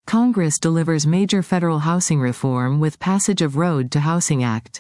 Congress delivers major federal housing reform with passage of Road to Housing Act.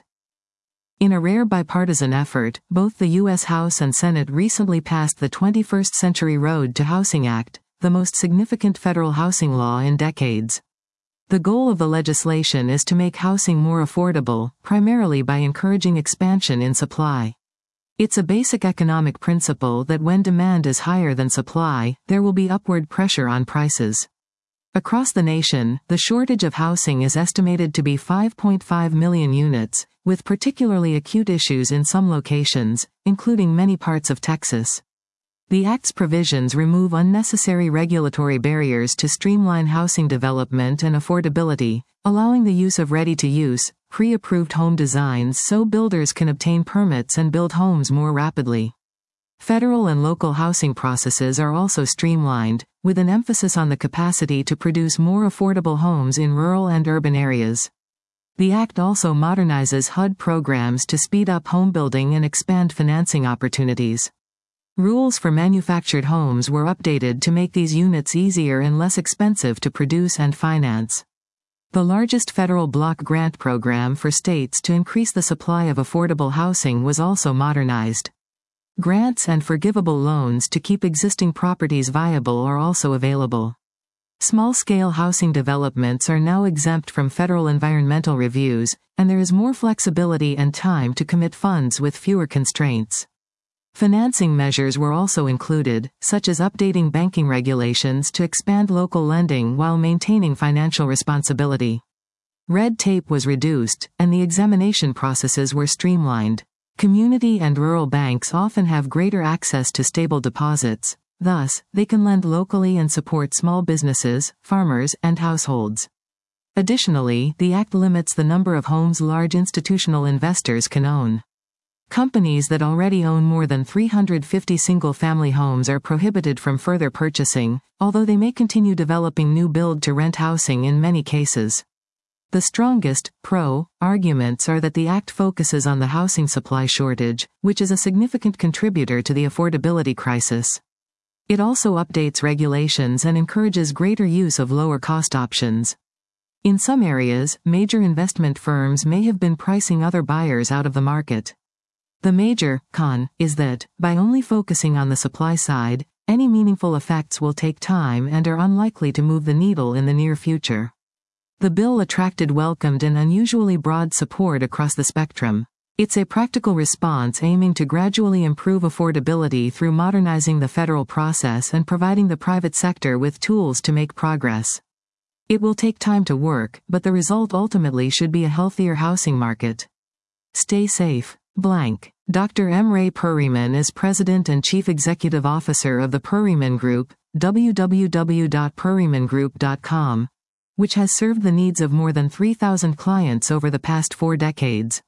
In a rare bipartisan effort, both the U.S. House and Senate recently passed the 21st Century Road to Housing Act, the most significant federal housing law in decades. The goal of the legislation is to make housing more affordable, primarily by encouraging expansion in supply. It's a basic economic principle that when demand is higher than supply, there will be upward pressure on prices. Across the nation, the shortage of housing is estimated to be 5.5 million units, with particularly acute issues in some locations, including many parts of Texas. The Act's provisions remove unnecessary regulatory barriers to streamline housing development and affordability, allowing the use of ready-to-use, pre-approved home designs so builders can obtain permits and build homes more rapidly. Federal and local housing processes are also streamlined, with an emphasis on the capacity to produce more affordable homes in rural and urban areas. The Act also modernizes HUD programs to speed up home building and expand financing opportunities. Rules for manufactured homes were updated to make these units easier and less expensive to produce and finance. The largest federal block grant program for states to increase the supply of affordable housing was also modernized. Grants and forgivable loans to keep existing properties viable are also available. Small-scale housing developments are now exempt from federal environmental reviews, and there is more flexibility and time to commit funds with fewer constraints. Financing measures were also included, such as updating banking regulations to expand local lending while maintaining financial responsibility. Red tape was reduced, and the examination processes were streamlined. Community and rural banks often have greater access to stable deposits, thus, they can lend locally and support small businesses, farmers, and households. Additionally, the Act limits the number of homes large institutional investors can own. Companies that already own more than 350 single-family homes are prohibited from further purchasing, although they may continue developing new build-to-rent housing in many cases. The strongest arguments are that the Act focuses on the housing supply shortage, which is a significant contributor to the affordability crisis. It also updates regulations and encourages greater use of lower-cost options. In some areas, major investment firms may have been pricing other buyers out of the market. The major con is that, by only focusing on the supply side, any meaningful effects will take time and are unlikely to move the needle in the near future. The bill attracted welcomed and unusually broad support across the spectrum. It's a practical response aiming to gradually improve affordability through modernizing the federal process and providing the private sector with tools to make progress. It will take time to work, but the result ultimately should be a healthier housing market. Stay safe. Dr. M. Ray Perryman is President and Chief Executive Officer of the Perryman Group, www.perrymangroup.com, which has served the needs of more than 3,000 clients over the past 4 decades.